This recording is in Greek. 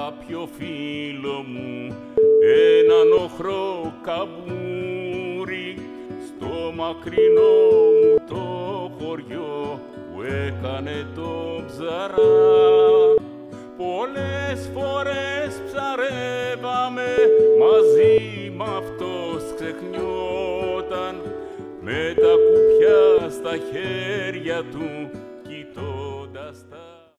κάποιο φίλο μου, έναν οχρό καμπούρι, στο μακρινό μου το χωριό που έκανε το ψαρά. Πολλές φορές ψαρεύαμε, μαζί μ' αυτός ξεχνιόταν, με τα κουπιά στα χέρια του